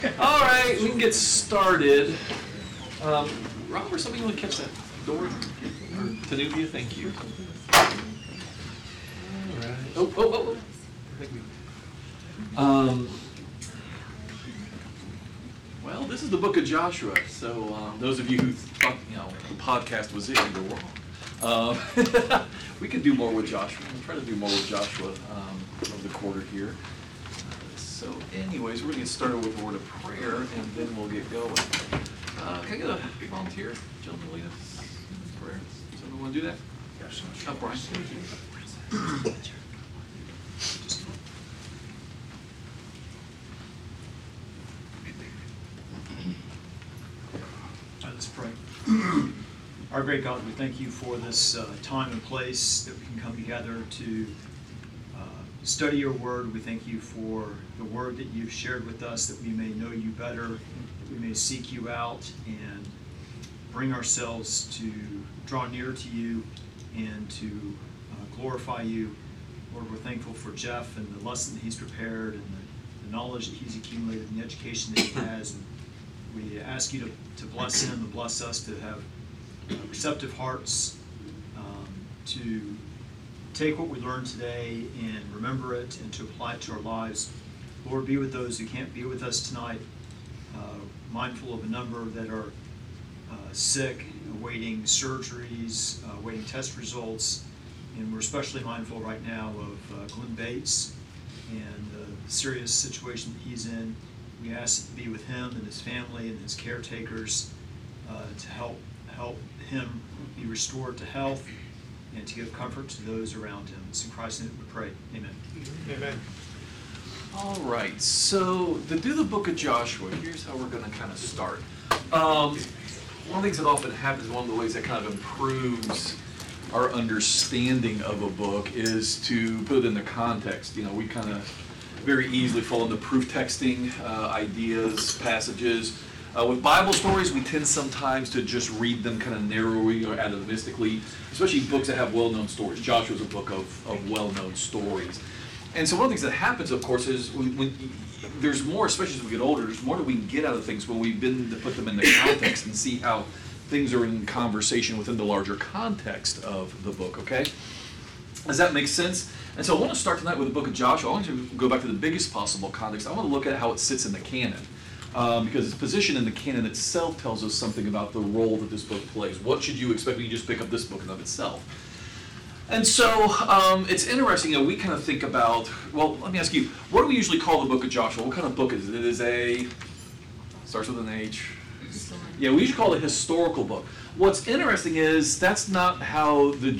All right, we can get started. Robert, something you want to catch that door? Tanuvia, thank you. All right. Oh. Thank you. Well, this is the book of Joshua. So those of you who thought the podcast was it, you were wrong. We could do more with Joshua. We'll try to do more with Joshua over the quarter here. So anyways, we're going to get started with a word of prayer, and then we'll get going. Can I get a volunteer? Gentlemen, lead us in prayer. Someone want to do that? Yes. Oh, Brian. Let's pray. Our great God, we thank you for this time and place that we can come together to study your word. We thank you for the word that you've shared with us, that we may know you better, that we may seek you out and bring ourselves to draw near to you and to glorify you. Lord, we're thankful for Jeff and the lesson that he's prepared and the knowledge that he's accumulated and the education that he has. And we ask you to bless him and bless us to have receptive hearts to take what we learned today and remember it and to apply it to our lives. Lord, be with those who can't be with us tonight, mindful of a number that are sick, awaiting surgeries, awaiting test results, and we're especially mindful right now of Glenn Bates and the serious situation that he's in. We ask to be with him and his family and his caretakers to help him be restored to health and to give comfort to those around him. It's in Christ's name we pray. Amen. Amen. All right, so to do the book of Joshua, here's how we're going to kind of start. One of the things that often happens, one of the ways that kind of improves our understanding of a book is to put it in the context. You know, we kind of very easily fall into proof texting ideas, passages. With Bible stories, we tend sometimes to just read them kind of narrowly or atomistically, especially books that have well-known stories. Joshua's a book of well-known stories. And so one of the things that happens, of course, is when there's more, especially as we get older, there's more that we can get out of things when we've been to put them in the context and see how things are in conversation within the larger context of the book, okay? Does that make sense? And so I want to start tonight with the book of Joshua. I want to go back to the biggest possible context. I want to look at how it sits in the canon. Because its position in the canon itself tells us something about the role that this book plays. What should you expect when you just pick up this book in and of itself? And so it's interesting that we kind of think about, well, let me ask you, what do we usually call the book of Joshua? What kind of book is it? It is starts with an H. Yeah, we usually call it a historical book. What's interesting is that's not how the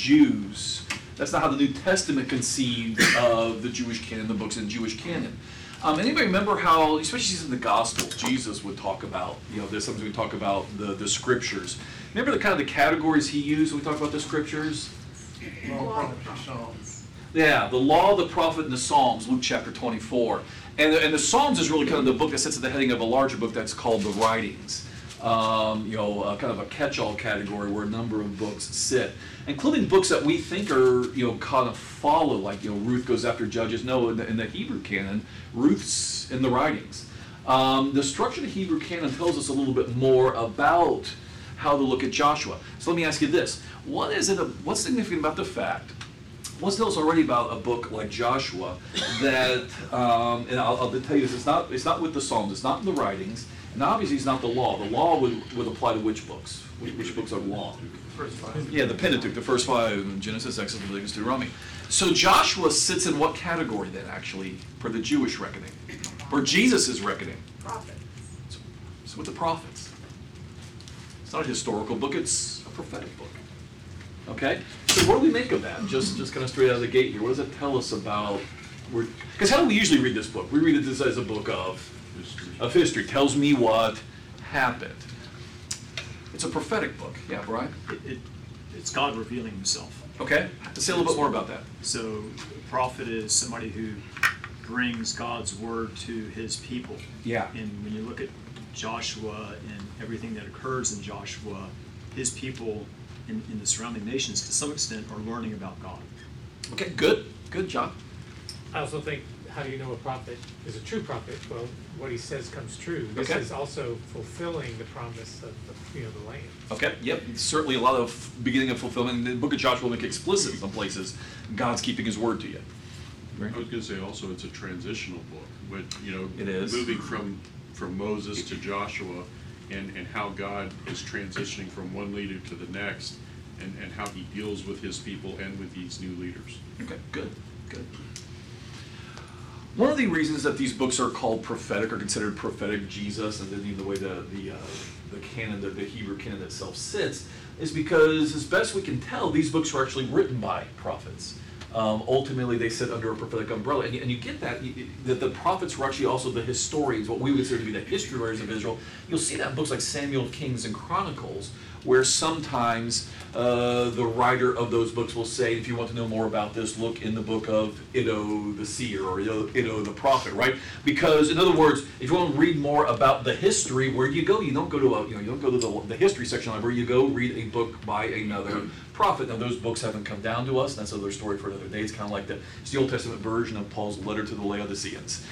New Testament conceived of the Jewish canon, the books in the Jewish canon. Anybody remember how, especially in the Gospel, Jesus would talk about, there's sometimes we talk about the Scriptures. Remember the kind of the categories he used when we talk about the Scriptures? Law, the Psalms. Yeah, the Law, the Prophet, and the Psalms, Luke chapter 24. And the Psalms is really kind of the book that sits at the heading of a larger book that's called the Writings. Kind of a catch-all category where a number of books sit, including books that we think are, kind of follow, like, Ruth goes after Judges. No, in the Hebrew canon, Ruth's in the Writings. The structure of the Hebrew canon tells us a little bit more about how to look at Joshua. So let me ask you this. What's significant about the fact, what's tells us already about a book like Joshua that, and I'll tell you this, it's not with the Psalms, it's not in the Writings, and obviously it's not the Law. The Law would apply to which books? Which books are law? First five. Yeah, the Pentateuch, the first five, Genesis, Exodus, Leviticus, Deuteronomy. So Joshua sits in what category then, actually, for the Jewish reckoning? For Jesus' reckoning? Prophets. It's with the prophets. It's not a historical book, it's a prophetic book. Okay? So what do we make of that? Just kind of straight out of the gate here. What does it tell us about... Because how do we usually read this book? We read it as a book of history. Tells me what happened. It's a prophetic book. Yeah, Brian? It's God revealing himself. Okay. Let's say a little bit more about that. So a prophet is somebody who brings God's word to his people. Yeah. And when you look at Joshua and everything that occurs in Joshua, his people in the surrounding nations, to some extent, are learning about God. Okay, good. Good job. I also think how do you know a prophet is a true prophet? Well, what he says comes true. This Okay. is also fulfilling the promise of the land. Okay, yep, certainly a lot of beginning of fulfillment. The book of Joshua will make explicit in some places, God's keeping his word to you. I was going to say also it's a transitional book, with, It is. moving from Moses to Joshua, and how God is transitioning from one leader to the next, and how he deals with his people and with these new leaders. Okay, good. One of the reasons that these books are called prophetic or considered prophetic Jesus, and then even the way the canon, the Hebrew canon itself sits, is because as best we can tell, these books were actually written by prophets. Ultimately, they sit under a prophetic umbrella, and you get that the prophets were actually also the historians, what we would consider to be the history writers of Israel. You'll see that in books like Samuel, Kings, and Chronicles, where sometimes the writer of those books will say, if you want to know more about this, look in the book of Iddo the seer or Iddo the prophet, right? Because in other words, if you want to read more about the history, where do you go? You don't go to you don't go to the history section library. You go read a book by another prophet. Now those books haven't come down to us. That's another story for another day. It's kind of like it's the Old Testament version of Paul's letter to the Laodiceans.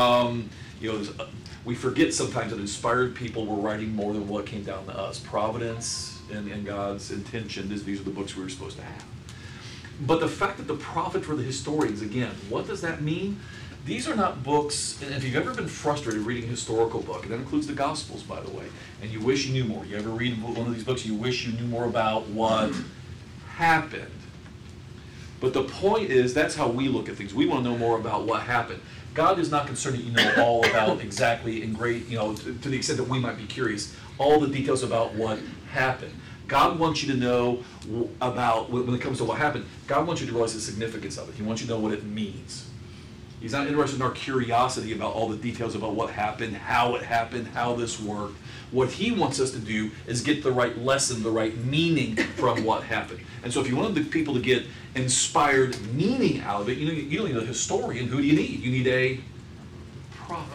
We forget sometimes that inspired people were writing more than what came down to us. Providence and God's intention, these are the books we were supposed to have. But the fact that the prophets were the historians, again, what does that mean? These are not books, and if you've ever been frustrated reading a historical book, and that includes the Gospels, by the way, and you wish you knew more, you ever read one of these books, you wish you knew more about what happened. But the point is, that's how we look at things. We want to know more about what happened. God is not concerned that you know all about exactly in great, to the extent that we might be curious, all the details about what happened. God wants you to know about, when it comes to what happened, God wants you to realize the significance of it. He wants you to know what it means. He's not interested in our curiosity about all the details about what happened, how it happened, how this worked. What he wants us to do is get the right lesson, the right meaning from what happened. And so if you want the people to get inspired meaning out of it, you don't need a historian. Who do you need? You need a prophet.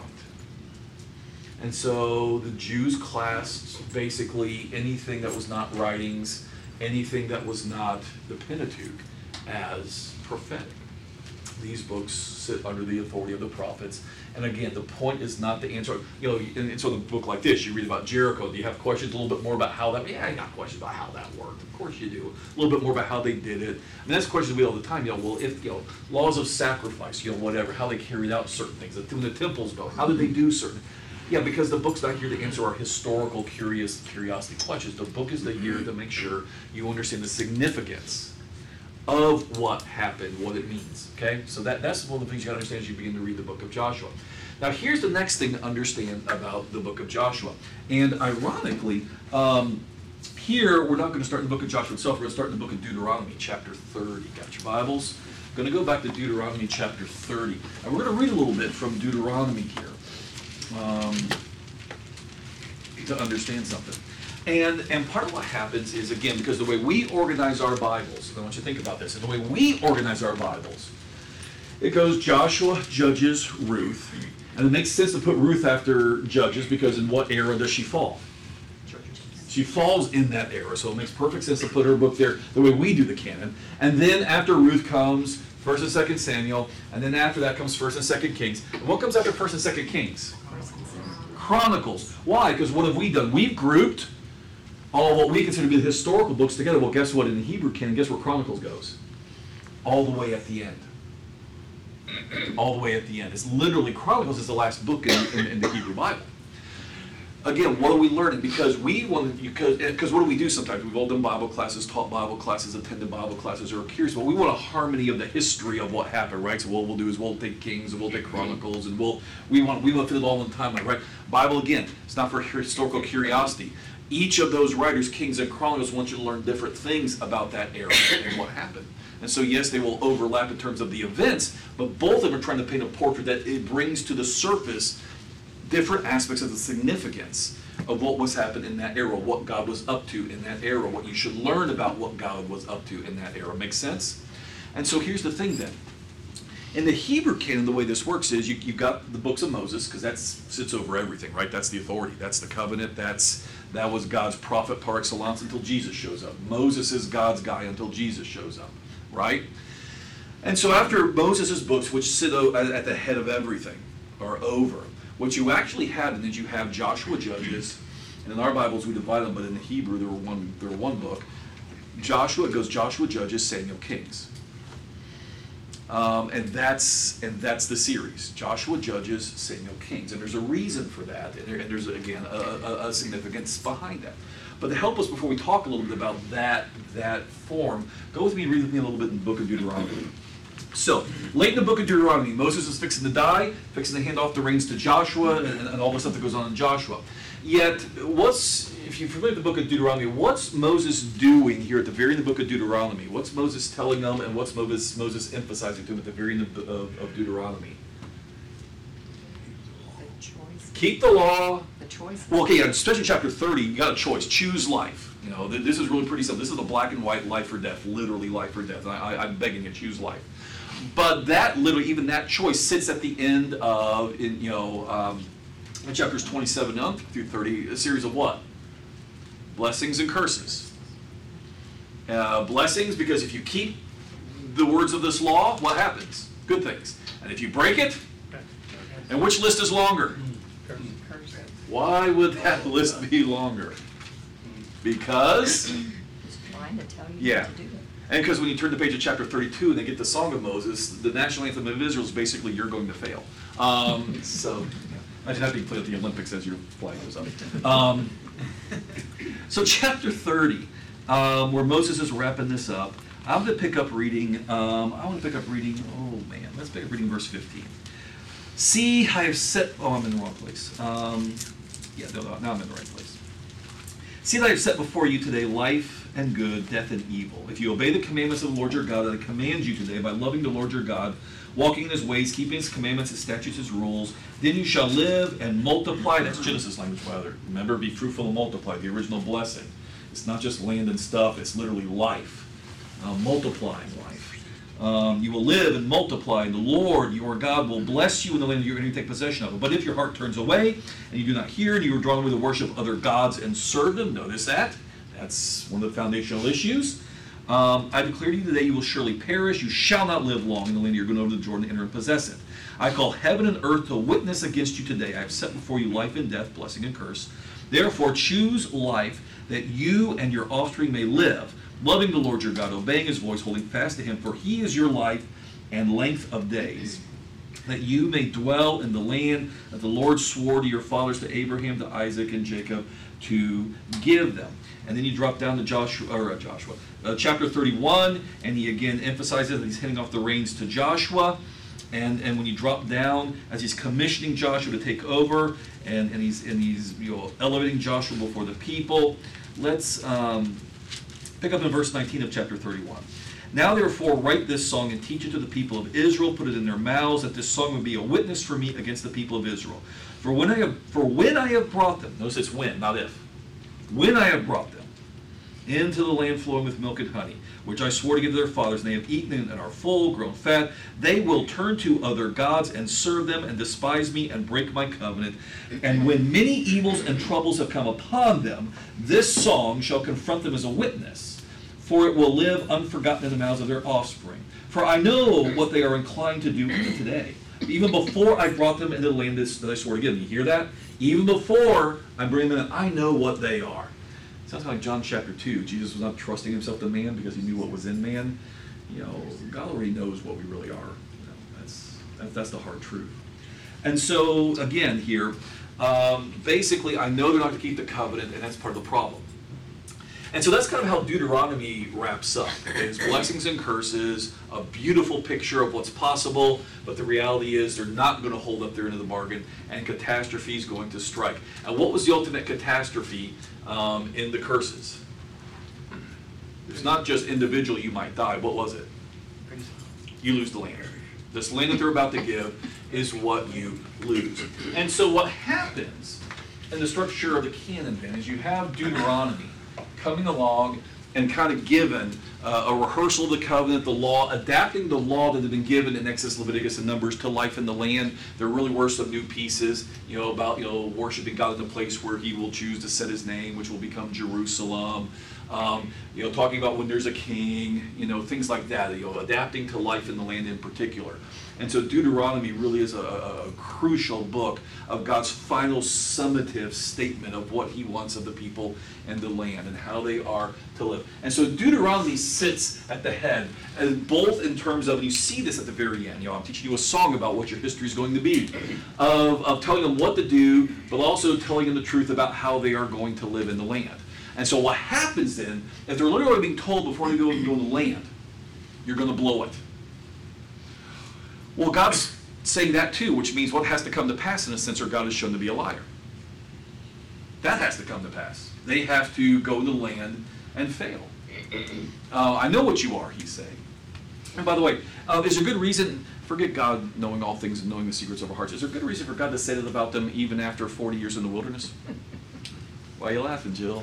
And so the Jews classed basically anything that was not writings, anything that was not the Pentateuch, as prophetic. These books sit under the authority of the prophets. And again, the point is not to answer, and so the book like this, you read about Jericho, do you have questions a little bit more about how that, yeah, I got questions about how that worked. Of course you do. A little bit more about how they did it. And that's questions we all the time, laws of sacrifice, whatever, how they carried out certain things. When the temples built, how did they do certain? Yeah, because the book's not here to answer our historical curiosity questions. The book is here to make sure you understand the significance of what happened, what it means, okay? So that's one of the things you gotta understand as you begin to read the book of Joshua. Now here's the next thing to understand about the book of Joshua. And ironically, here we're not gonna start in the book of Joshua itself, we're gonna start in the book of Deuteronomy, chapter 30. Got your Bibles? I'm gonna go back to Deuteronomy chapter 30. And we're gonna read a little bit from Deuteronomy here to understand something. And part of what happens is, again, because the way we organize our Bibles, and I want you to think about this, and the way we organize our Bibles, it goes Joshua, Judges, Ruth, and it makes sense to put Ruth after Judges because in what era does she fall? She falls in that era, so it makes perfect sense to put her book there the way we do the canon. And then after Ruth comes 1st and 2nd Samuel, and then after that comes 1st and 2nd Kings. And what comes after 1st and 2nd Kings? Chronicles. Why? Because what have we done? We've grouped all what we consider to be the historical books together. Well, guess what? In the Hebrew canon, guess where Chronicles goes? All the way at the end. All the way at the end. It's literally, Chronicles is the last book in the Hebrew Bible. Again, what are we learning? Because what do we do sometimes? We've all done Bible classes, taught Bible classes, attended Bible classes, or are curious. But we want a harmony of the history of what happened, right? So what we'll do is we'll take Kings and we'll take Chronicles, and we want to fit it all in the timeline, right? Bible, again, it's not for historical curiosity. Each of those writers, Kings and Chronicles, want you to learn different things about that era and what happened. And so, yes, they will overlap in terms of the events, but both of them are trying to paint a portrait that it brings to the surface different aspects of the significance of what was happening in that era, what God was up to in that era, what you should learn about what God was up to in that era. Make sense? And so here's the thing then. In the Hebrew canon, the way this works is you've got the books of Moses, because that sits over everything, right? That's the authority. That's the covenant. That was God's prophet par excellence until Jesus shows up. Moses is God's guy until Jesus shows up, right? And so after Moses' books, which sit at the head of everything, are over, what you actually had is you have Joshua, Judges, and in our Bibles we divide them, but in the Hebrew there were one book. Joshua, it goes Joshua, Judges, Samuel, Kings. And that's the series, Joshua, Judges, Samuel, Kings. And there's a reason for that, and there's, again, a significance behind that. But to help us, before we talk a little bit about that form, go with me and read with me a little bit in the book of Deuteronomy. So, late in the book of Deuteronomy, Moses is fixing to die, fixing to hand off the reins to Joshua, and all the stuff that goes on in Joshua. Yet, if you're familiar with the book of Deuteronomy, what's Moses doing here at the very end of the book of Deuteronomy? What's Moses telling them, and what's Moses emphasizing to them at the very end of Deuteronomy? The choice. Keep the law. The choice. Well, okay, especially chapter 30, you got a choice. Choose life. You know, this is really pretty simple. This is the black and white life or death, literally life or death. I'm begging you, choose life. But that literally, even that choice sits at the end of, in chapters 27 on through 30, a series of what? Blessings and curses. Blessings, because if you keep the words of this law, what happens? Good things. And if you break it, and which list is longer? Curse. Why would that list be longer? Because, It's trying to tell you yeah. what to do. And because when you turn the page of chapter 32 and they get the Song of Moses, the national anthem of Israel is basically, you're going to fail. So, imagine having to play at the Olympics as your flag goes up. So chapter 30, where Moses is wrapping this up, I'm going to pick up reading, let's pick up reading verse 15. See, I have set, I'm in the wrong place. Now I'm in the right place. See that I have set before you today life and good, death and evil. If you obey the commandments of the Lord your God that I command you today by loving the Lord your God, walking in his ways, keeping his commandments, his statutes, his rules, then you shall live and multiply. That's Genesis language, Father. Remember, be fruitful and multiply, the original blessing. It's not just land and stuff, it's literally life, multiplying life. You will live and multiply, and the Lord your God will bless you in the land you're going to take possession of. But if your heart turns away, and you do not hear, and you are drawn away to worship other gods and serve them, notice that. That's one of the foundational issues. I declare to you today you will surely perish. You shall not live long in the land you're going over to the Jordan to enter and possess it. I call heaven and earth to witness against you today. I have set before you life and death, blessing and curse. Therefore choose life, that you and your offspring may live, loving the Lord your God, obeying his voice, holding fast to him, for he is your life and length of days, that you may dwell in the land that the Lord swore to your fathers, to Abraham, to Isaac, and Jacob, to give them. And then you drop down to chapter 31, and he again emphasizes that he's handing off the reins to Joshua. And when you drop down, as he's commissioning Joshua to take over, and he's elevating Joshua before the people, let's pick up in verse 19 of chapter 31. Now therefore write this song and teach it to the people of Israel, put it in their mouths, that this song would be a witness for me against the people of Israel. For when I have brought them, notice it's when, not if. When I have brought them into the land flowing with milk and honey, which I swore to give to their fathers, and they have eaten and are full, grown fat, they will turn to other gods and serve them and despise me and break my covenant. And when many evils and troubles have come upon them, this song shall confront them as a witness, for it will live unforgotten in the mouths of their offspring. For I know what they are inclined to do even today, even before I brought them into the land that I swore to give them. You hear that? Even before I bring them in, I know what they are. Sounds like John chapter 2. Jesus was not trusting himself to man because he knew what was in man. God already knows what we really are. That's the hard truth. And so, again, here, basically, I know they're not going to keep the covenant, and that's part of the problem. And so that's kind of how Deuteronomy wraps up. It's blessings and curses, a beautiful picture of what's possible, but the reality is they're not going to hold up their end of the bargain, and catastrophe is going to strike. And what was the ultimate catastrophe in the curses? It's not just individually you might die. What was it? You lose the land. This land that they're about to give is what you lose. And so what happens in the structure of the canon then is you have Deuteronomy coming along and kind of given a rehearsal of the covenant, the law, adapting the law that had been given in Exodus, Leviticus, and Numbers to life in the land. There really were some new pieces, about worshiping God in the place where He will choose to set His name, which will become Jerusalem. Talking about when there's a king, things like that. Adapting to life in the land in particular. And so Deuteronomy really is a crucial book of God's final summative statement of what He wants of the people and the land and how they are to live. And so Deuteronomy sits at the head, and both in terms of, you see this at the very end, I'm teaching you a song about what your history is going to be, of telling them what to do, but also telling them the truth about how they are going to live in the land. And so what happens then, if they're literally being told before they go into the land, you're going to blow it. Well, God's saying that too, which means what has to come to pass in a sense, or God is shown to be a liar. That has to come to pass. They have to go to the land and fail. I know what you are, He's saying. And by the way, is there good reason, forget God knowing all things and knowing the secrets of our hearts, is there good reason for God to say that about them even after 40 years in the wilderness? Why are you laughing, Jill?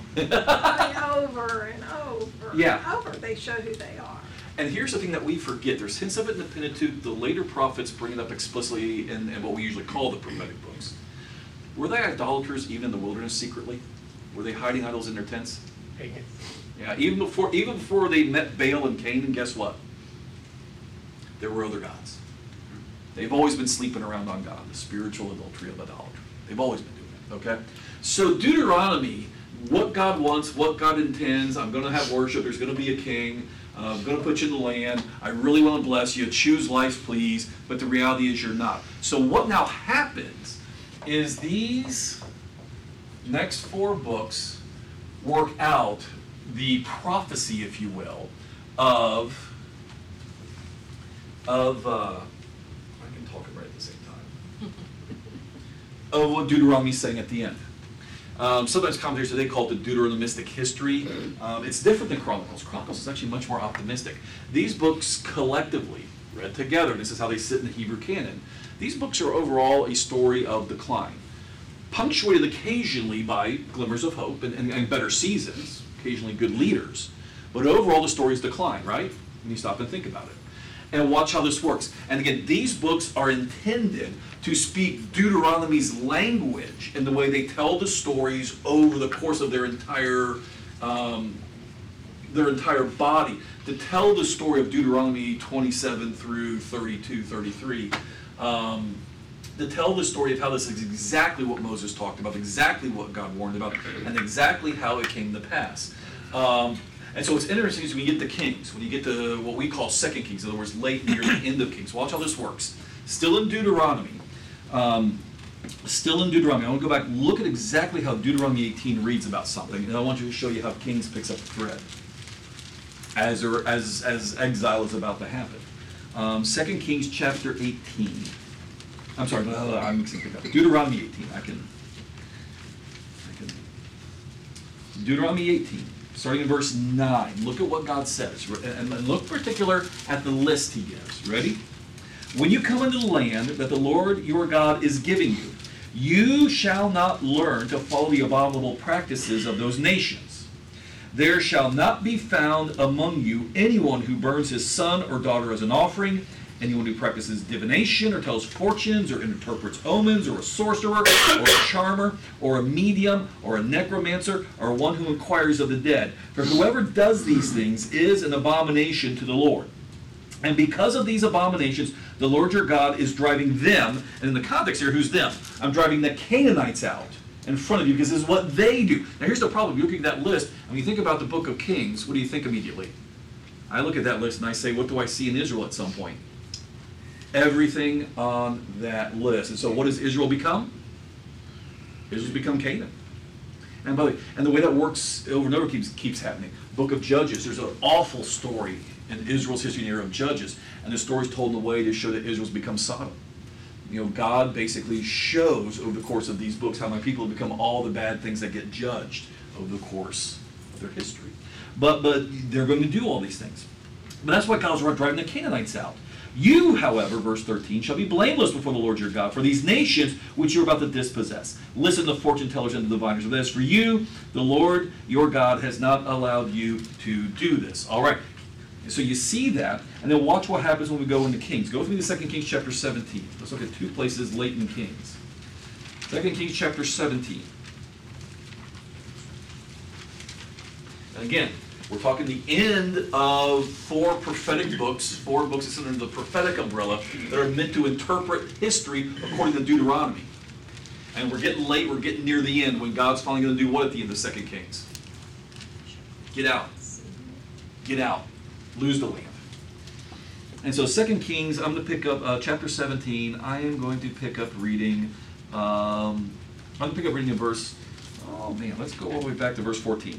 Over and over Yeah. and over, they show who they are. And here's the thing that we forget. There's hints of it in the Pentateuch. The later prophets bring it up explicitly in what we usually call the prophetic books. Were they idolaters even in the wilderness secretly? Were they hiding idols in their tents? Pagan. Yeah, even before they met Baal and Cain, and guess what? There were other gods. They've always been sleeping around on God, the spiritual adultery of idolatry. They've always been doing it, okay? So Deuteronomy, what God wants, what God intends, I'm going to have worship, there's going to be a king, I'm going to put you in the land, I really want to bless you, choose life please, but the reality is you're not. So what now happens is these next 4 books work out the prophecy, if you will, of I can talk it right at the same time, of what Deuteronomy is saying at the end. Sometimes commentators today call it the Deuteronomistic history. It's different than Chronicles. Chronicles is actually much more optimistic. These books collectively, read together, and this is how they sit in the Hebrew canon, these books are overall a story of decline, punctuated occasionally by glimmers of hope and better seasons, occasionally good leaders. But overall the story is decline, right? When you stop and think about it. And watch how this works. And again, these books are intended to speak Deuteronomy's language in the way they tell the stories over the course of their entire body, to tell the story of Deuteronomy 27 through 32, 33, to tell the story of how this is exactly what Moses talked about, exactly what God warned about, and exactly how it came to pass. And so it's interesting as we get to Kings, when you get to what we call Second Kings, in other words, late near the end of Kings. Watch how this works. Still in Deuteronomy. I want to go back and look at exactly how Deuteronomy 18 reads about something, and I want you to show you how Kings picks up the thread as exile is about to happen. 2 Kings chapter 18. I'm sorry, I'm mixing things up. Deuteronomy 18. Deuteronomy 18. Starting in verse 9, look at what God says, and look particular at the list He gives. Ready? When you come into the land that the Lord your God is giving you, you shall not learn to follow the abominable practices of those nations. There shall not be found among you anyone who burns his son or daughter as an offering, anyone who practices divination or tells fortunes or interprets omens, or a sorcerer or a charmer or a medium or a necromancer or one who inquires of the dead. For whoever does these things is an abomination to the Lord. And because of these abominations, the Lord your God is driving them, and in the context here, who's them? I'm driving the Canaanites out in front of you because this is what they do. Now here's the problem. You look at that list, and when you think about the book of Kings, what do you think immediately? I look at that list and I say, what do I see in Israel at some point? Everything on that list. And so what does Israel become? Israel's become Canaan. And by the way, and the way that works over and over keeps happening. Book of Judges, there's an awful story in Israel's history in the era of Judges, and the story's told in a way to show that Israel's become Sodom. God basically shows over the course of these books how my people have become all the bad things that get judged over the course of their history. But they're going to do all these things. But that's why God's driving the Canaanites out. You, however, verse 13, shall be blameless before the Lord your God for these nations which you're about to dispossess. Listen to fortune tellers and to diviners. But as for you, the Lord your God has not allowed you to do this. All right. So you see that, and then watch what happens when we go into Kings. Go with me to 2 Kings chapter 17. Let's look at two places late in Kings. 2 Kings chapter 17. And again, we're talking the end of four prophetic books, four books that sit under the prophetic umbrella that are meant to interpret history according to Deuteronomy. And we're getting late, we're getting near the end when God's finally going to do what at the end of 2 Kings? Get out. Get out. Lose the land. And so 2 Kings, I'm going to pick up chapter 17. I am going to pick up reading, in verse, oh man, let's go all the way back to verse 14.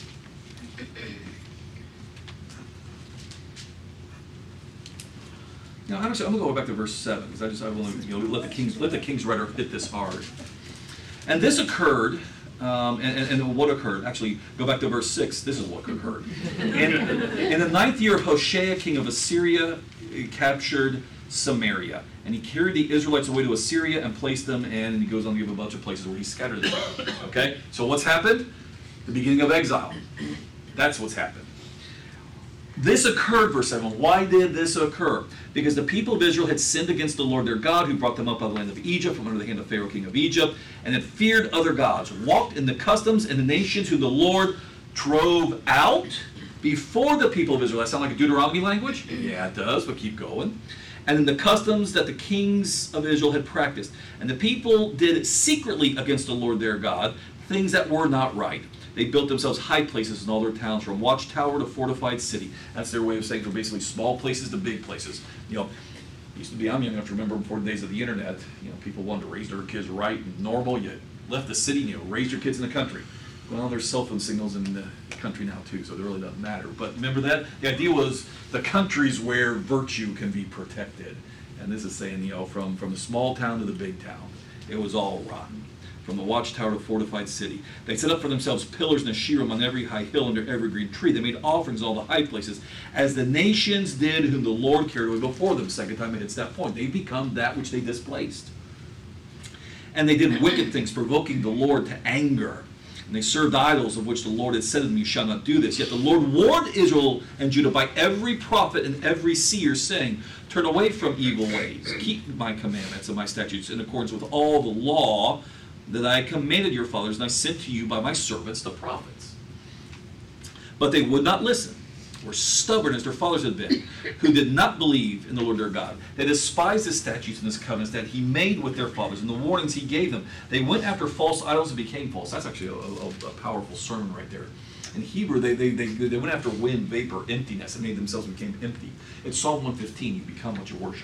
Now, honestly, I'm going to go back to verse 7 because I want to let the king's writer hit this hard. And this occurred, and what occurred? Actually, go back to verse 6. This is what occurred. In the 9th year of Hoshea, king of Assyria, he captured Samaria. And he carried the Israelites away to Assyria and placed them in, and he goes on to give a bunch of places where he scattered them. Okay? So what's happened? The beginning of exile. That's what's happened. This occurred, verse 7. Why did this occur? Because the people of Israel had sinned against the Lord their God, who brought them up out of the land of Egypt, from under the hand of Pharaoh, king of Egypt, and had feared other gods, walked in the customs and the nations whom the Lord drove out before the people of Israel. That sound like a Deuteronomy language? Yeah, it does, but keep going. And in the customs that the kings of Israel had practiced. And the people did secretly against the Lord their God things that were not right. They built themselves high places in all their towns, from watchtower to fortified city. That's their way of saying from basically small places to big places. Used to be, I'm young enough to remember before the days of the internet, people wanted to raise their kids right and normal. You left the city, raised your kids in the country. Well, there's cell phone signals in the country now too, so it really doesn't matter. But remember that? The idea was the country's where virtue can be protected. And this is saying, from the small town to the big town, it was all rotten. From the watchtower to fortified city. They set up for themselves pillars and Asherim on every high hill under every green tree. They made offerings in all the high places, as the nations did whom the Lord carried away before them. Second time it hits that point. They become that which they displaced. And they did wicked things, provoking the Lord to anger. And they served idols, of which the Lord had said to them, you shall not do this. Yet the Lord warned Israel and Judah by every prophet and every seer, saying, turn away from evil ways. Keep my commandments and my statutes in accordance with all the law that I commanded your fathers, and I sent to you by my servants, the prophets. But they would not listen, were stubborn as their fathers had been, who did not believe in the Lord their God. They despised the statutes and his covenants that he made with their fathers, and the warnings he gave them. They went after false idols and became false. That's actually a powerful sermon right there. In Hebrew, they went after wind, vapor, emptiness, and made themselves became empty. In Psalm 115, you become what you worship.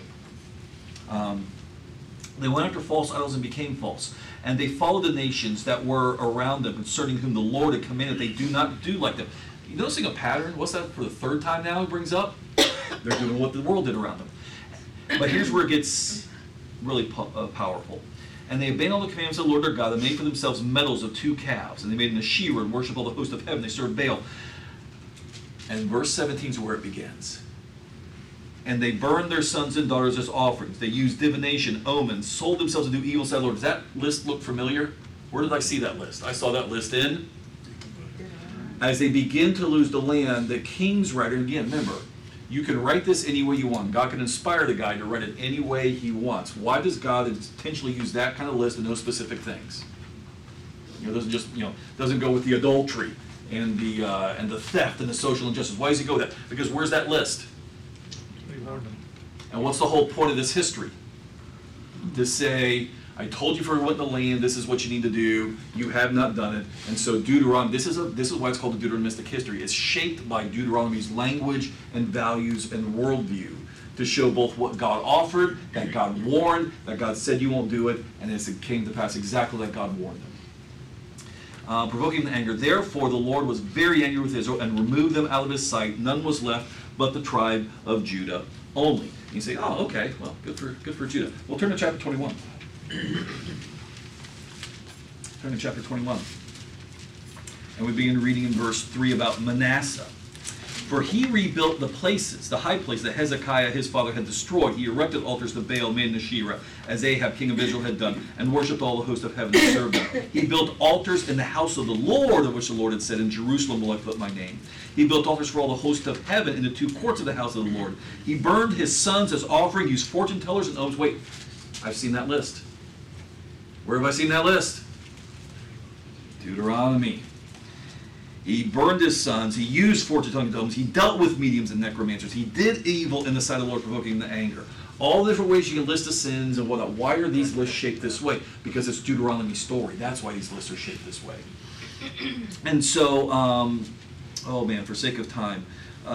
They went after false idols and became false. And they followed the nations that were around them, concerning whom the Lord had commanded they do not do like them. You noticing a pattern? What's that for the third time now he brings up? They're doing what the world did around them. But here's where it gets really powerful. And they obeyed all the commandments of the Lord their God. They made for themselves medals of 2 calves. And they made an Asherah and worshiped all the host of heaven. They served Baal. And verse 17 is where it begins. And they burned their sons and daughters as offerings. They used divination, omens, sold themselves to do evil, said the Lord. Does that list look familiar? Where did I see that list? I saw that list in. As they begin to lose the land, the king's writer, again, remember, you can write this any way you want. God can inspire the guy to write it any way he wants. Why does God intentionally use that kind of list and those specific things? Doesn't go with the adultery and the theft and the social injustice. Why does he go with that? Because where's that list? And what's the whole point of this history? To say, I told you for what the land, this is what you need to do, you have not done it. And so Deuteronomy, this is why it's called the Deuteronomistic history. It's shaped by Deuteronomy's language and values and worldview to show both what God offered, that God warned, that God said you won't do it, and it came to pass exactly like God warned them. Provoking the anger. Therefore the Lord was very angry with Israel and removed them out of his sight. None was left but the tribe of Judah only. And you say, oh, okay, well, good for Judah. We'll turn to chapter 21. Turn to chapter 21. And we begin reading in verse 3 about Manasseh. For he rebuilt the places, the high places that Hezekiah his father had destroyed. He erected altars to Baal, made in Asherah, as Ahab king of Israel had done, and worshipped all the host of heaven and served them. He built altars in the house of the Lord, of which the Lord had said, in Jerusalem will I put my name. He built altars for all the host of heaven in the two courts of the house of the Lord. He burned his sons as offering, used fortune tellers and gnomes. Wait, I've seen that list. Where have I seen that list? Deuteronomy. He burned his sons. He used fortune-telling gnomes. He dealt with mediums and necromancers. He did evil in the sight of the Lord, provoking the anger. All the different ways you can list the sins and whatnot. Why are these lists shaped this way? Because it's Deuteronomy story. That's why these lists are shaped this way. And so, oh man, for sake of time.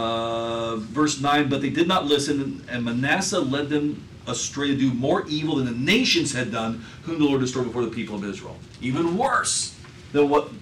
Verse 9, but they did not listen, and Manasseh led them astray to do more evil than the nations had done, whom the Lord destroyed before the people of Israel. Even worse than what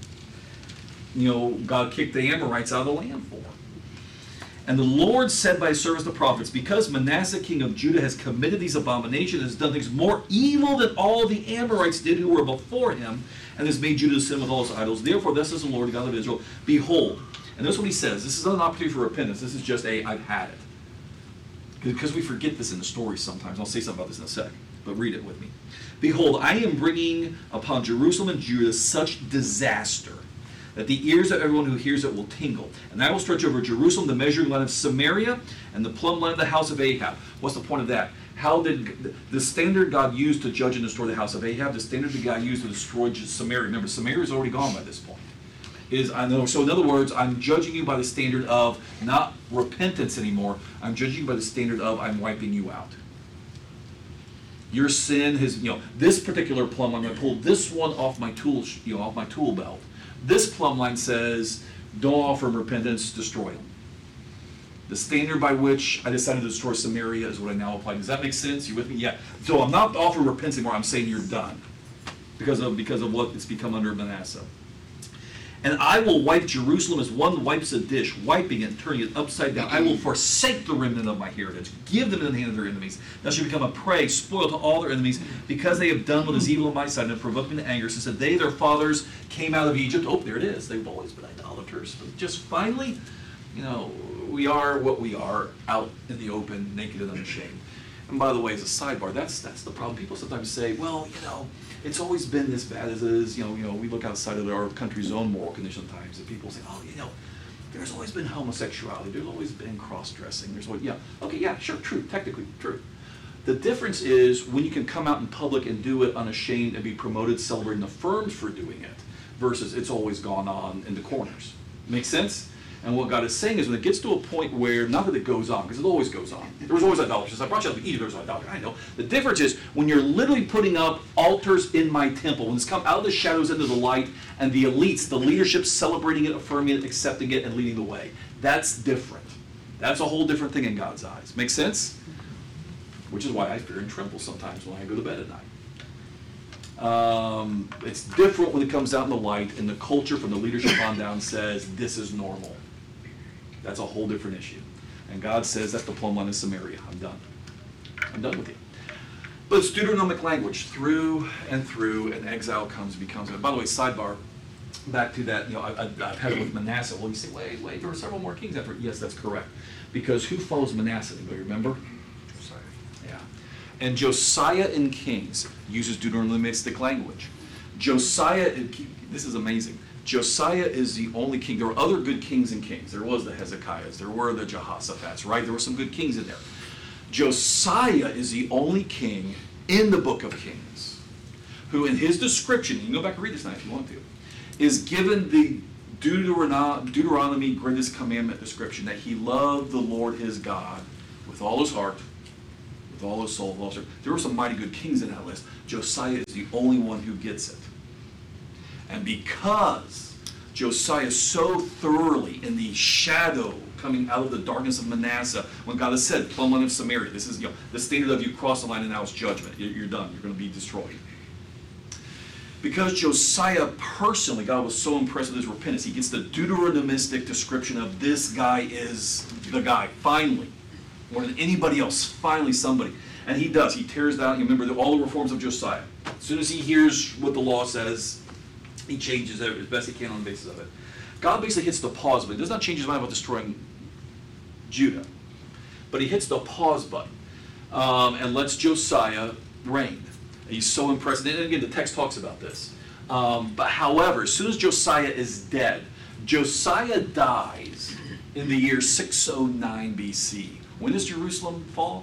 God kicked the Amorites out of the land for. And the Lord said by his servants the prophets, because Manasseh king of Judah has committed these abominations, has done things more evil than all the Amorites did who were before him, and has made Judah sin with all his idols. Therefore, thus says the Lord, God of Israel, behold. And this is what he says. This is not an opportunity for repentance. This is just I've had it. Because we forget this in the story sometimes. I'll say something about this in a sec, but read it with me. Behold, I am bringing upon Jerusalem and Judah such disaster that the ears of everyone who hears it will tingle. And I will stretch over Jerusalem the measuring line of Samaria and the plumb line of the house of Ahab. What's the point of that? How did the standard God used to judge and destroy the house of Ahab, the standard that God used to destroy Samaria? Remember, Samaria is already gone by this point. So in other words, I'm judging you by the standard of not repentance anymore. I'm judging you by the standard of I'm wiping you out. Your sin has, this particular plumb line, I pulled this one off my tool, off my tool belt. This plumb line says, don't offer him repentance, destroy him. The standard by which I decided to destroy Samaria is what I now apply. Does that make sense? You with me? Yeah. So I'm not offering repentance anymore. I'm saying you're done because of what it's become under Manasseh. And I will wipe Jerusalem as one wipes a dish, wiping it and turning it upside down. I will forsake the remnant of my heritage, give them in the hand of their enemies. Thou shalt become a prey, spoiled to all their enemies, because they have done what is evil in my sight and have provoked me to anger, since that they, their fathers, came out of Egypt. Oh, there it is. They've always been idolaters. But just finally, we are what we are, out in the open, naked and unashamed. And by the way, as a sidebar, that's the problem. People sometimes say, well, it's always been this bad as it is. We look outside of our country's own moral condition times, and people say, oh, there's always been homosexuality. There's always been cross-dressing. There's always, sure, true, technically true. The difference is when you can come out in public and do it unashamed and be promoted, celebrated, and affirmed for doing it, versus it's always gone on in the corners. Make sense? And what God is saying is when it gets to a point where, not that it goes on, because it always goes on. There was always idolatry. I brought you up to Egypt, there was idolatry. I know. The difference is when you're literally putting up altars in my temple, when it's come out of the shadows into the light, and the elites, the leadership celebrating it, affirming it, accepting it, and leading the way. That's different. That's a whole different thing in God's eyes. Make sense? Which is why I fear and tremble sometimes when I go to bed at night. It's different when it comes out in the light, and the culture from the leadership on down says, this is normal. That's a whole different issue. And God says, that's the plumb line of Samaria. I'm done. I'm done with you. But it's Deuteronomic language through, and exile becomes. And by the way, sidebar, back to that, I've had it with Manasseh. Well, you say, wait, there were several more kings after. Yes, that's correct. Because who follows Manasseh? Anybody remember? Josiah. Yeah. And Josiah in Kings uses Deuteronomistic language. Josiah, this is amazing. Josiah is the only king. There were other good kings in Kings. There was the Hezekiahs. There were the Jehoshaphat's, right? There were some good kings in there. Josiah is the only king in the book of Kings who, in his description, you can go back and read this now if you want to, is given the Deuteronomy greatest commandment description, that he loved the Lord his God with all his heart, with all his soul, with all his strength. There were some mighty good kings in that list. Josiah is the only one who gets it. And because Josiah so thoroughly in the shadow coming out of the darkness of Manasseh, when God has said, plumb line of Samaria, this is the standard of you cross the line and now it's judgment. You're done. You're going to be destroyed. Because Josiah personally, God was so impressed with his repentance, he gets the Deuteronomistic description of this guy is the guy, finally. More than anybody else, finally somebody. And he does. He tears down, you remember all the reforms of Josiah. As soon as he hears what the law says, he changes it as best he can on the basis of it. God basically hits the pause, but he does not change his mind about destroying Judah. But he hits the pause button and lets Josiah reign. He's so impressed. And again, the text talks about this. But however, as soon as Josiah is dead, Josiah dies in the year 609 BC. When does Jerusalem fall?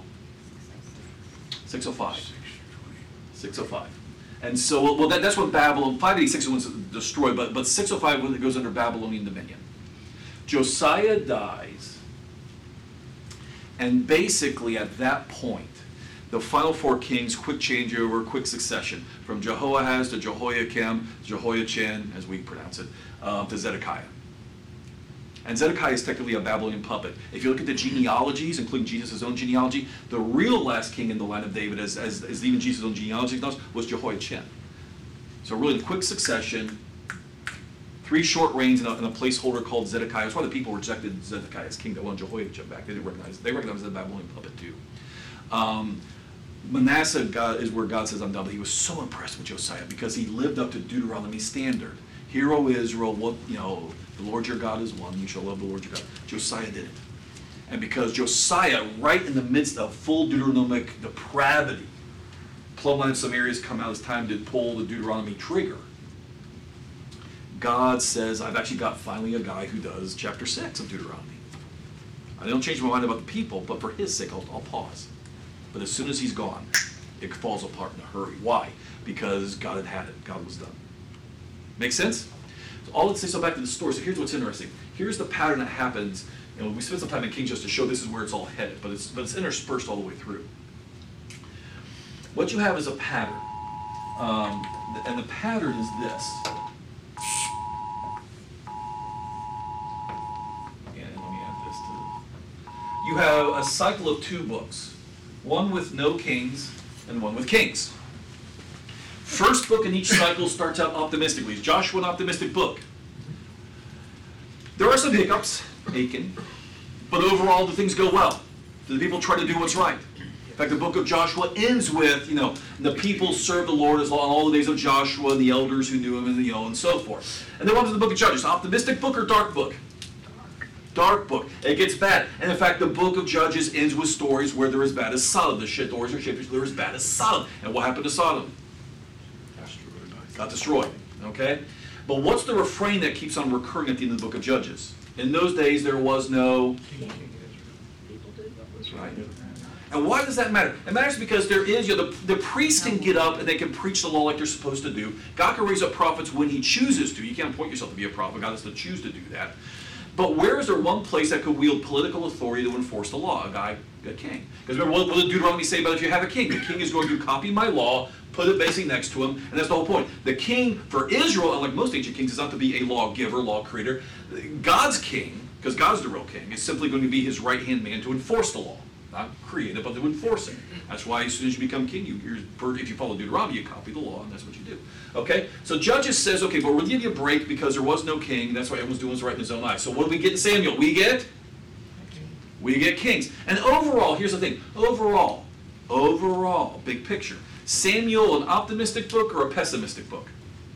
605. 605. And so, well, that's when Babylon, 586 was destroyed, but 605 when it goes under Babylonian dominion. Josiah dies, and basically at that point, the final four kings, quick changeover, quick succession, from Jehoahaz to Jehoiakim, Jehoiachin, as we pronounce it, to Zedekiah. And Zedekiah is technically a Babylonian puppet. If you look at the genealogies, including Jesus' own genealogy, the real last king in the line of David, as even Jesus' own genealogy knows, was Jehoiachin. So really in quick succession, 3 short reigns and a placeholder called Zedekiah. That's why the people rejected Zedekiah as king. They wanted Jehoiachin back. They recognized the Babylonian puppet too. Manasseh is where God says, I'm done. But he was so impressed with Josiah because he lived up to Deuteronomy standard. Hear, O Israel, the Lord your God is one. You shall love the Lord your God. Josiah did it. And because Josiah, right in the midst of full Deuteronomic depravity, Plumline and some areas come out, it's time to pull the Deuteronomy trigger. God says, I've actually got finally a guy who does chapter 6 of Deuteronomy. I don't change my mind about the people, but for his sake, I'll pause. But as soon as he's gone, it falls apart in a hurry. Why? Because God had it. God was done. Make sense? So all let's say, so back to the story. So here's what's interesting. Here's the pattern that happens. We spent some time in Kings just to show this is where it's all headed, but it's interspersed all the way through. What you have is a pattern. And the pattern is this. You have a cycle of 2 books, one with no kings and one with kings. First book in each cycle starts out optimistically. Is Joshua an optimistic book? There are some hiccups, Achan, but overall the things go well. The people try to do what's right. In fact, the book of Joshua ends with, the people served the Lord as long all the days of Joshua and the elders who knew him and so forth. And then what was the book of Judges? Optimistic book or dark book? Dark book. It gets bad. And in fact, the book of Judges ends with stories where they're as bad as Sodom. The stories are shaped they're as bad as Sodom. And what happened to Sodom? Got destroyed. Okay? But what's the refrain that keeps on recurring at the end of the book of Judges? In those days, there was no... People did what was Right. And why does that matter? It matters because there is, the priests can get up and they can preach the law like they're supposed to do. God can raise up prophets when he chooses to. You can't appoint yourself to be a prophet. God has to choose to do that. But where is there one place that could wield political authority to enforce the law? A king. Because remember, what did Deuteronomy say about if you have a king? The king is going to copy my law, put it basically next to him, and that's the whole point. The king for Israel, unlike most ancient kings, is not to be a lawgiver, law creator. God's king, because God's the real king, is simply going to be his right-hand man to enforce the law. Not create it, but to enforce it. That's why as soon as you become king, if you follow Deuteronomy, you copy the law, and that's what you do. Okay? So Judges says, okay, but we'll give you a break because there was no king. That's why everyone's doing what's right in his own eyes. So what do we get in Samuel? We get kings. And overall, here's the thing. Overall, big picture. Samuel, an optimistic book or a pessimistic book?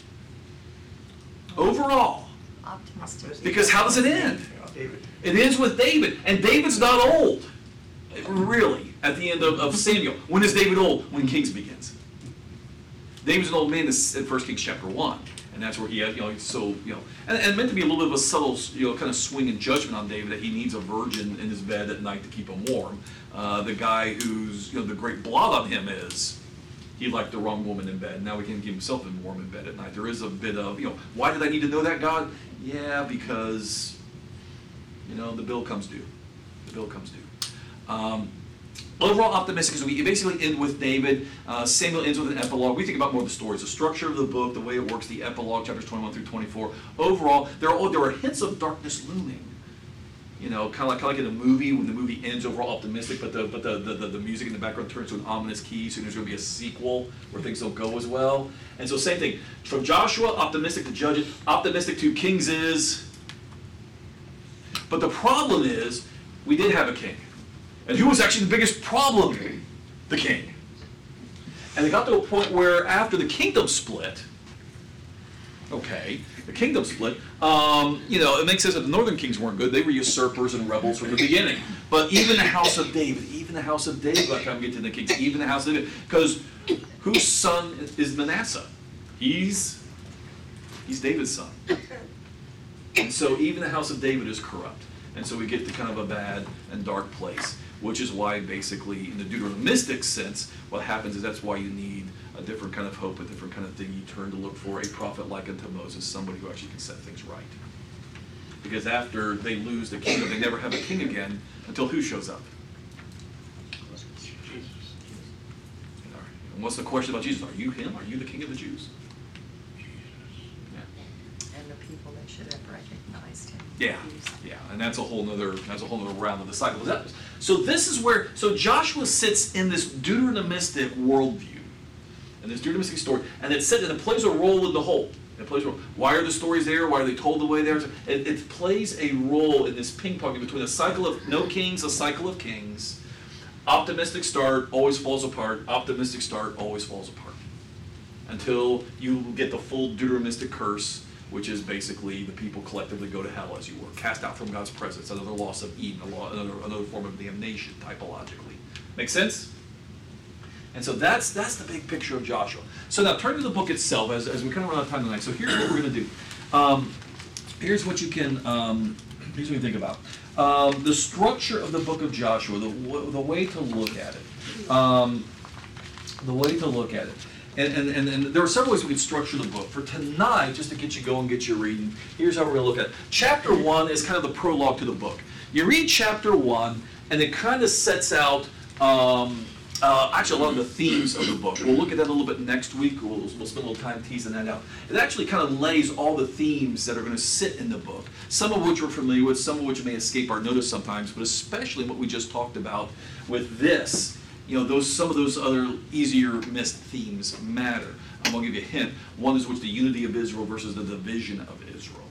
Overall. Optimistic. Because how does it end? David. It ends with David. And David's not old. Really, at the end of Samuel. When is David old? When Kings begins. David's an old man in 1 Kings chapter 1. And that's where he had, and meant to be a little bit of a subtle, kind of swing in judgment on David that he needs a virgin in his bed at night to keep him warm. The guy who's, the great blot on him is he liked the wrong woman in bed. Now he can't keep himself warm in bed at night. There is a bit of, why did I need to know that, God? Yeah, because, the bill comes due. The bill comes due. Overall optimistic is we basically end with David. Samuel ends with an epilogue. We think about more of the stories, the structure of the book, the way it works, the epilogue, chapters 21 through 24. Overall, there are hints of darkness looming. Kind of like in a movie when the movie ends overall optimistic, but the music in the background turns to an ominous key. So there's going to be a sequel where things don't go as well. And so same thing from Joshua, optimistic to Judges, optimistic to Kings is. But the problem is we did have a king. And who was actually the biggest problem? The king. And it got to a point where after the kingdom split, Okay, the kingdom split. It makes sense that the northern kings weren't good. They were usurpers and rebels from the beginning. But even the house of David, by the time we get to the kings, even the house of David, because whose son is Manasseh? He's David's son. And so even the house of David is corrupt. And so we get to kind of a bad and dark place, which is why basically in the Deuteronomistic sense, what happens is that's why you need a different kind of hope, a different kind of thing. You turn to look for a prophet like unto Moses, somebody who actually can set things right. Because after they lose the kingdom, they never have a king again until who shows up? And what's the question about Jesus? Are you him? Are you the king of the Jews? And the people that should have recognized him. Yeah, and that's a whole nother round of the cycle. So this is where Joshua sits in this Deuteronomistic worldview, in this Deuteronomistic story, and it plays a role in the whole. It plays a role. Why are the stories there? Why are they told the way they are? It plays a role in this ping-pong between a cycle of no kings, a cycle of kings. Optimistic start, always falls apart. Optimistic start, always falls apart. Until you get the full Deuteronomistic curse, which is basically the people collectively go to hell, as you were, cast out from God's presence, another loss of Eden, another form of damnation, typologically. Make sense? And so that's the big picture of Joshua. So now turn to the book itself, as we kind of run out of time tonight. So here's what we're going to do. Here's what you can think about. The structure of the book of Joshua, the way to look at it. And there are several ways we can structure the book. For tonight, just to get you going, get you reading, here's how we're going to look at it. Chapter 1 is kind of the prologue to the book. You read chapter 1, and it kind of sets out actually a lot of the themes of the book. We'll look at that a little bit next week. We'll spend a little time teasing that out. It actually kind of lays all the themes that are going to sit in the book, some of which we're familiar with, some of which may escape our notice sometimes, but especially what we just talked about with this. Some of those other easier missed themes matter. I'm going to give you a hint. One is the unity of Israel versus the division of Israel.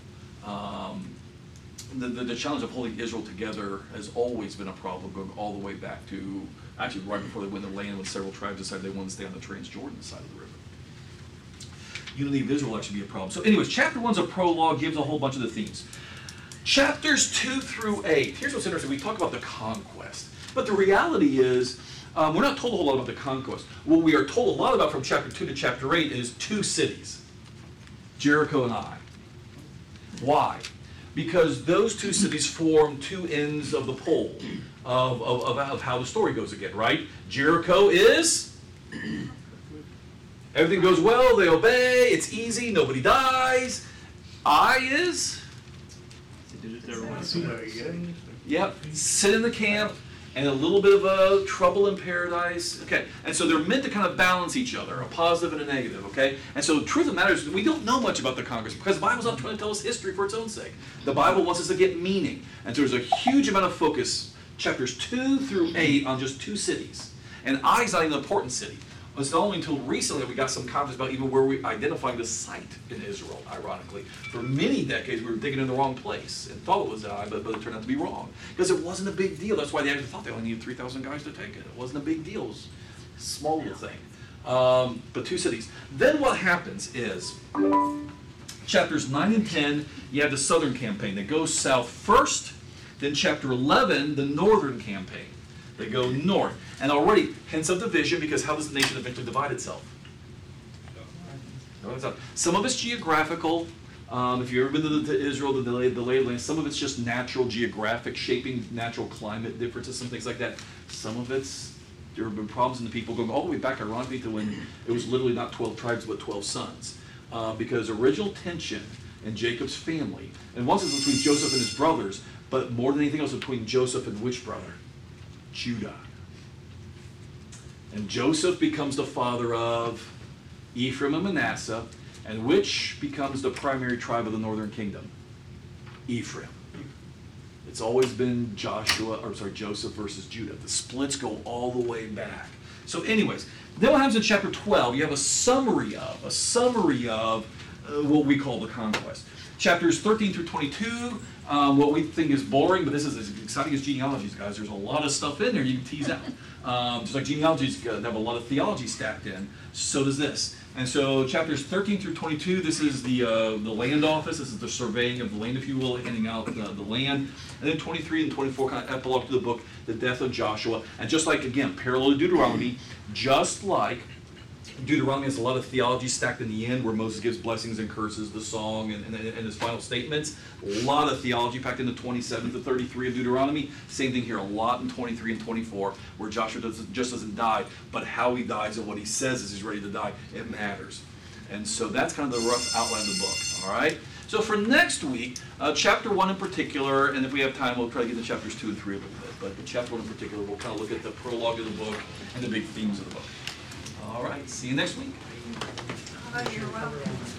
The challenge of holding Israel together has always been a problem, going all the way back to, actually right before they went to the land when several tribes decided they wanted to stay on the Transjordan side of the river. Unity of Israel will actually be a problem. So anyways, chapter 1's a prologue, gives a whole bunch of the themes. Chapters 2 through 8, here's what's interesting. We talk about the conquest, but the reality is, we're not told a whole lot about the conquest. What we are told a lot about from chapter 2 to chapter 8 is 2 cities, Jericho and Ai. Why? Because those 2 cities form 2 ends of the pole of how the story goes again, right? Jericho is, everything goes well, they obey, it's easy, nobody dies. Ai is, yep, sit in the camp, and a little bit of trouble in paradise. Okay, and so they're meant to kind of balance each other, a positive and a negative, okay? And so the truth of the matter is we don't know much about the conquest because the Bible's not trying to tell us history for its own sake. The Bible wants us to get meaning. And so there's a huge amount of focus, chapters 2 through 8, on just 2 cities. And Ai is not even an important city. It's not only until recently that we got some confidence about even where we're identifying the site in Israel, ironically. For many decades, we were digging in the wrong place and thought it was Ai, but it turned out to be wrong. Because it wasn't a big deal. That's why they actually thought they only needed 3,000 guys to take it. It wasn't a big deal. It was a small little thing. But 2 cities. Then what happens is, chapters 9 and 10, you have the southern campaign that goes south first. Then chapter 11, the northern campaign. They go north. And already, hints of division, because how does the nation eventually divide itself? Some of it's geographical. If you've ever been to Israel, the lay of the land, some of it's just natural geographic shaping, natural climate differences, some things like that. Some of there have been problems in the people going all the way back, ironically, to when it was literally not 12 tribes, but 12 sons. Because original tension in Jacob's family, and once it's between Joseph and his brothers, but more than anything else between Joseph and which brother? Judah. And Joseph becomes the father of Ephraim and Manasseh, and which becomes the primary tribe of the northern kingdom? Ephraim. It's always been Joseph versus Judah. The splits go all the way back. So anyways, then what happens in chapter 12, you have a summary of what we call the conquest. Chapters 13 through 22, what we think is boring, but this is as exciting as genealogies, guys. There's a lot of stuff in there you can tease out. Just like genealogies have a lot of theology stacked in, so does this. And so chapters 13 through 22, this is the land office. This is the surveying of the land, if you will, handing out the land. And then 23 and 24 kind of epilogue to the book, the death of Joshua. And just like, again, parallel to Deuteronomy, just like Deuteronomy has a lot of theology stacked in the end where Moses gives blessings and curses, the song, and his final statements. A lot of theology packed into 27 to 33 of Deuteronomy. Same thing here, a lot in 23 and 24 where Joshua just doesn't die, but how he dies and what he says as he's ready to die, it matters. And so that's kind of the rough outline of the book, all right? So for next week, chapter 1 in particular, and if we have time, we'll try to get to chapters 2 and 3 a little bit, but chapter 1 in particular, we'll kind of look at the prologue of the book and the big themes of the book. All right, see you next week. Oh, you're welcome.